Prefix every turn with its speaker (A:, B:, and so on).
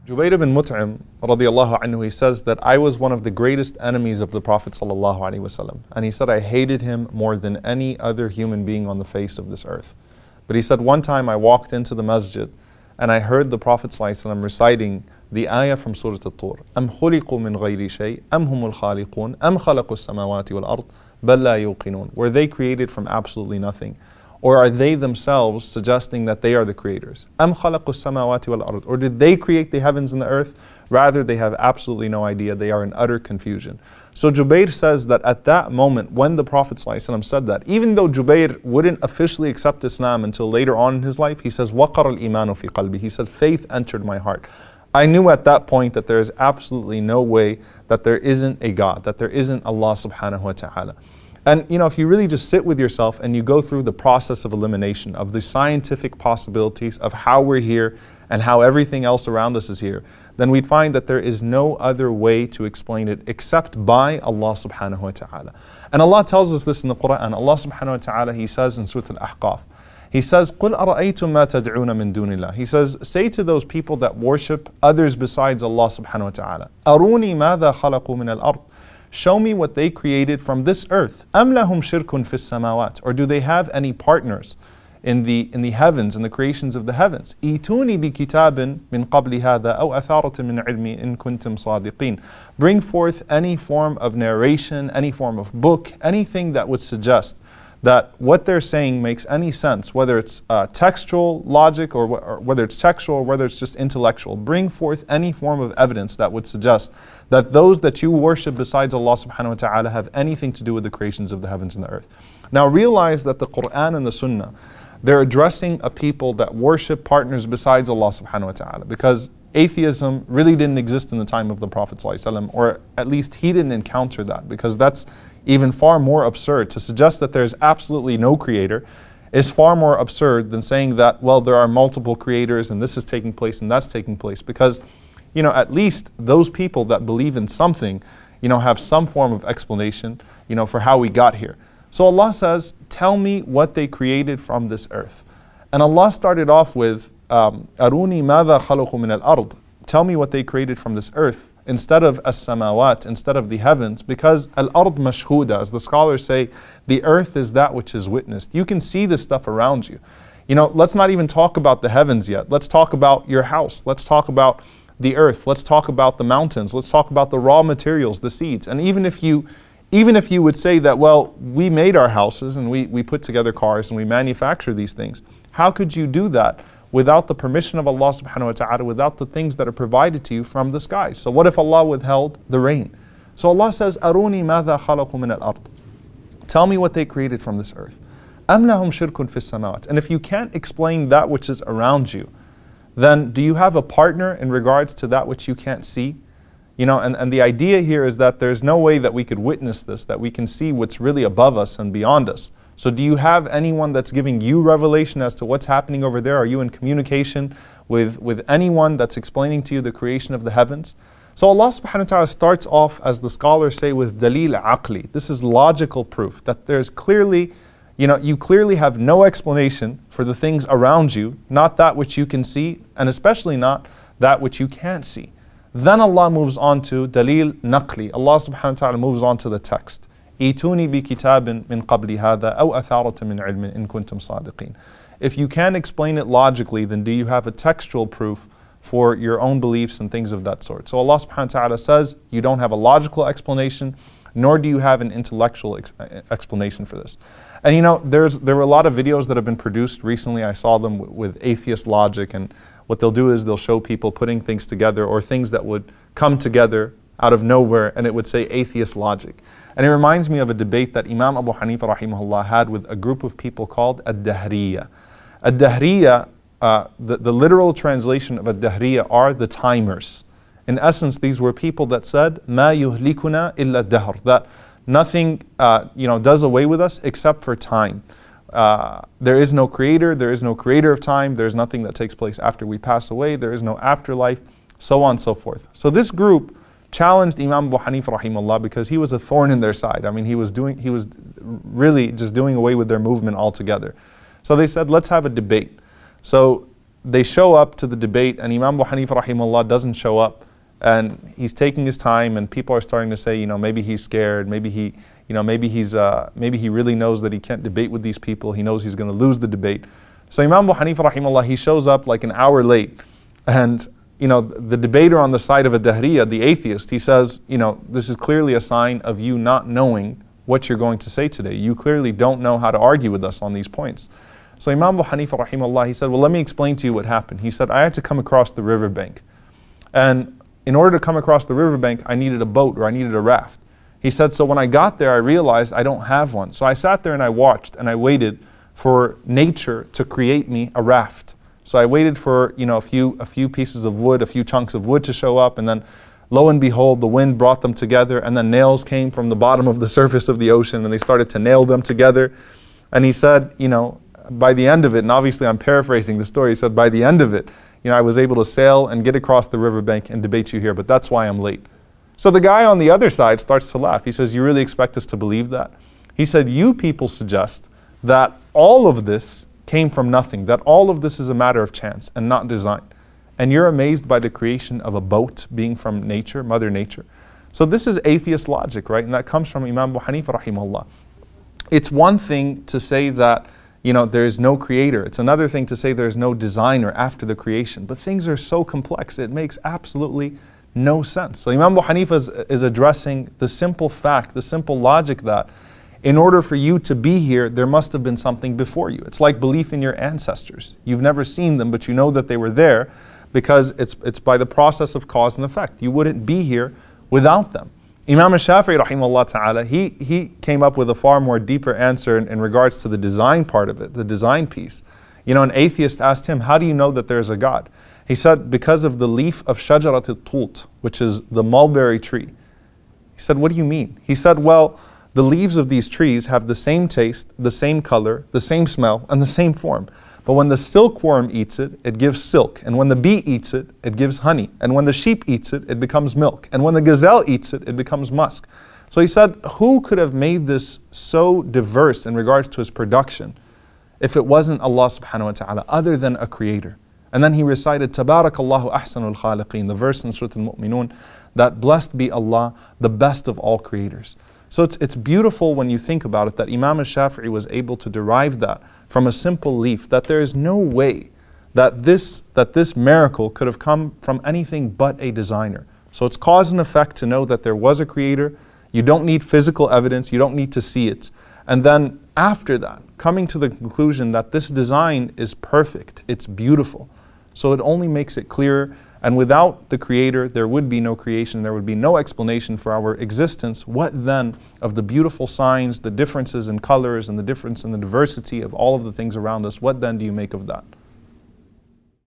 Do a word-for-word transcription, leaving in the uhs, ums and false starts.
A: Jubayr ibn Mut'im radiallahu anhu, he says that I was one of the greatest enemies of the Prophet sallallahu alaihi wasallam. And he said I hated him more than any other human being on the face of this earth. But he said one time I walked into the masjid and I heard the Prophet sallallahu alaihi wasallam reciting the ayah from Surah At-Tur. أَمْ خُلِقُوا مِنْ غَيْرِ شَيْءٍ أَمْ هُمُ الْخَالِقُونَ أَمْ خَلَقُوا السَّمَاوَاتِ وَالْأَرْضِ بَلْ لَا يُوقِنُونَ. Were they created from absolutely nothing? Or are they themselves suggesting that they are the creators? أَمْ خَلَقُوا السَّمَاوَاتِ وَالْأَرْضِ. Or did they create the heavens and the earth? Rather, they have absolutely no idea. They are in utter confusion. So Jubayr says that at that moment, when the Prophet ﷺ said that, even though Jubayr wouldn't officially accept Islam until later on in his life, he says, وَقَرَ الْإِيمَانُ فِي قَلْبِي. He said, faith entered my heart. I knew at that point that there is absolutely no way that there isn't a God, that there isn't Allah subhanahu wa ta'ala. And you know, if you really just sit with yourself and you go through the process of elimination of the scientific possibilities of how we're here and how everything else around us is here, then we'd find that there is no other way to explain it except by Allah subhanahu wa ta'ala. And Allah tells us this in the Quran. Allah subhanahu wa ta'ala, He says in Surah Al-Ahqaf, He says, قُلْ أَرَأَيْتُم مَا تَدْعُونَ مِن دُونِ اللَّهِ. He says, say to those people that worship others besides Allah subhanahu wa ta'ala, أَرُونِي مَاذَا خَلَقُوا مِنَ الْأَرْضِ. Show me what they created from this earth. أَمْ لَهُمْ شِرْكٌ فِي السَّمَاوَاتِ. Or do they have any partners in the in the heavens, in the creations of the heavens? إِيتُونِي بِكِتَابٍ مِنْ قَبْلِ هَذَا أَوْ أَثَارَةٍ مِنْ عِلْمِ إِن كُنْتُمْ صَادِقِينَ. Bring forth any form of narration, any form of book, anything that would suggest that what they're saying makes any sense, whether it's uh, textual logic or, wh or whether it's textual or whether it's just intellectual. Bring forth any form of evidence that would suggest that those that you worship besides Allah subhanahu wa ta'ala have anything to do with the creations of the heavens and the earth. Now realize that the Quran and the Sunnah, they're addressing a people that worship partners besides Allah subhanahu wa ta'ala, because atheism really didn't exist in the time of the Prophet ﷺ, or at least he didn't encounter that, because that's even far more absurd. To suggest that there's absolutely no creator is far more absurd than saying that, well, there are multiple creators and this is taking place and that's taking place, because, you know, at least those people that believe in something, you know, have some form of explanation, you know, for how we got here. So Allah says, tell me what they created from this earth. And Allah started off with, um, Aruni madha khalaqu min al-ard. Tell me what they created from this earth, instead of as-samawat, instead of the heavens, because al-ard mashhuda, as the scholars say, the earth is that which is witnessed. You can see the stuff around you. You know, let's not even talk about the heavens yet. Let's talk about your house. Let's talk about the earth. Let's talk about the mountains. Let's talk about the raw materials, the seeds. And even if you Even if you would say that, well, we made our houses and we, we put together cars and we manufacture these things, how could you do that without the permission of Allah subhanahu wa ta'ala, without the things that are provided to you from the skies? So what if Allah withheld the rain? So Allah says, Aruni madha khalaqu min al-ard. Tell me what they created from this earth. Am lahum shirkun fis samawat. And if you can't explain that which is around you, then do you have a partner in regards to that which you can't see? You know, and, and the idea here is that there's no way that we could witness this, that we can see what's really above us and beyond us. So do you have anyone that's giving you revelation as to what's happening over there? Are you in communication with, with anyone that's explaining to you the creation of the heavens? So Allah subhanahu wa ta'ala starts off, as the scholars say, with dalil aqli. This is logical proof that there's clearly, you know, you clearly have no explanation for the things around you, not that which you can see, and especially not that which you can't see. Then Allah moves on to dalil naqli. Allah subhanahu wa ta'ala moves on to the text. Ituni bi kitabin min qabli hadha aw atharata min ilmin in kuntum sadiqin. If you can explain it logically, then do you have a textual proof for your own beliefs and things of that sort? So Allah subhanahu wa ta'ala says you don't have a logical explanation, nor do you have an intellectual ex explanation for this. And you know, there's there were a lot of videos that have been produced recently. I saw them with atheist logic, and what they'll do is they'll show people putting things together, or things that would come together out of nowhere, and it would say atheist logic. And it reminds me of a debate that Imam Abu Hanifa rahimahullah had with a group of people called Ad-Dahriyya. Ad-Dahriyya, uh, the, the literal translation of Ad-Dahriyya are the timers. In essence, these were people that said, مَا يُهْلِكُنَا إِلَّا الدَّهْرُ, that nothing uh, you know, does away with us except for time. Uh, there is no creator, there is no creator of time, there is nothing that takes place after we pass away, there is no afterlife, so on and so forth. So this group challenged Imam Abu Hanifa rahimahullah because he was a thorn in their side. I mean, he was doing, he was really just doing away with their movement altogether. So they said, let's have a debate. So they show up to the debate, and Imam Abu Hanifa rahimahullah doesn't show up, and he's taking his time, and people are starting to say, you know, maybe he's scared, maybe he, you know, maybe he's, uh, maybe he really knows that he can't debate with these people. He knows he's going to lose the debate. So Imam Abu Hanifa rahimahullah, he shows up like an hour late, and you know, the debater on the side of a Dahriya, the atheist, he says, you know, this is clearly a sign of you not knowing what you're going to say today. You clearly don't know how to argue with us on these points. So Imam Abu Hanifa rahimahullah, he said, well, let me explain to you what happened. He said, I had to come across the riverbank. And in order to come across the riverbank, I needed a boat or I needed a raft. He said, so when I got there, I realized I don't have one. So I sat there and I watched and I waited for nature to create me a raft. So I waited for, you know, a few, a few pieces of wood, a few chunks of wood to show up, and then lo and behold, the wind brought them together, and then nails came from the bottom of the surface of the ocean, and they started to nail them together. And he said, you know, by the end of it, and obviously I'm paraphrasing the story, he said, by the end of it, you know, I was able to sail and get across the riverbank and debate you here, but that's why I'm late. So the guy on the other side starts to laugh. He says, you really expect us to believe that? He said, you people suggest that all of this came from nothing, that all of this is a matter of chance and not design. And you're amazed by the creation of a boat being from nature, Mother Nature. So this is atheist logic, right? And that comes from Imam Abu Hanifa rahimahullah. It's one thing to say that, you know, there is no creator. It's another thing to say there's no designer after the creation. But things are so complex, it makes absolutely no sense. So Imam Abu Hanifa is, is addressing the simple fact, the simple logic that in order for you to be here, there must have been something before you. It's like belief in your ancestors. You've never seen them, but you know that they were there because it's, it's by the process of cause and effect. You wouldn't be here without them. Imam al-Shafi'i rahimahullah ta'ala, he, he came up with a far more deeper answer in, in regards to the design part of it, the design piece. You know, an atheist asked him, how do you know that there's a God? He said, because of the leaf of shajarat al-tult, which is the mulberry tree. He said, what do you mean? He said, well, the leaves of these trees have the same taste, the same color, the same smell, and the same form. But when the silkworm eats it, it gives silk. And when the bee eats it, it gives honey. And when the sheep eats it, it becomes milk. And when the gazelle eats it, it becomes musk. So he said, who could have made this so diverse in regards to his production if it wasn't Allah subhanahu wa ta'ala, other than a creator? And then he recited, Tabarakallahu ahsanul khaliqeen, the verse in Surah Al-Mu'minun, that blessed be Allah, the best of all creators. So it's, it's beautiful when you think about it that Imam al-Shafi'i was able to derive that from a simple leaf, that there is no way that this, that this miracle could have come from anything but a designer. So it's cause and effect to know that there was a creator. You don't need physical evidence, you don't need to see it. And then after that, coming to the conclusion that this design is perfect, it's beautiful. So it only makes it clearer. And without the creator, there would be no creation, there would be no explanation for our existence. What then of the beautiful signs, the differences in colors, and the difference in the diversity of all of the things around us, what then do you make of that?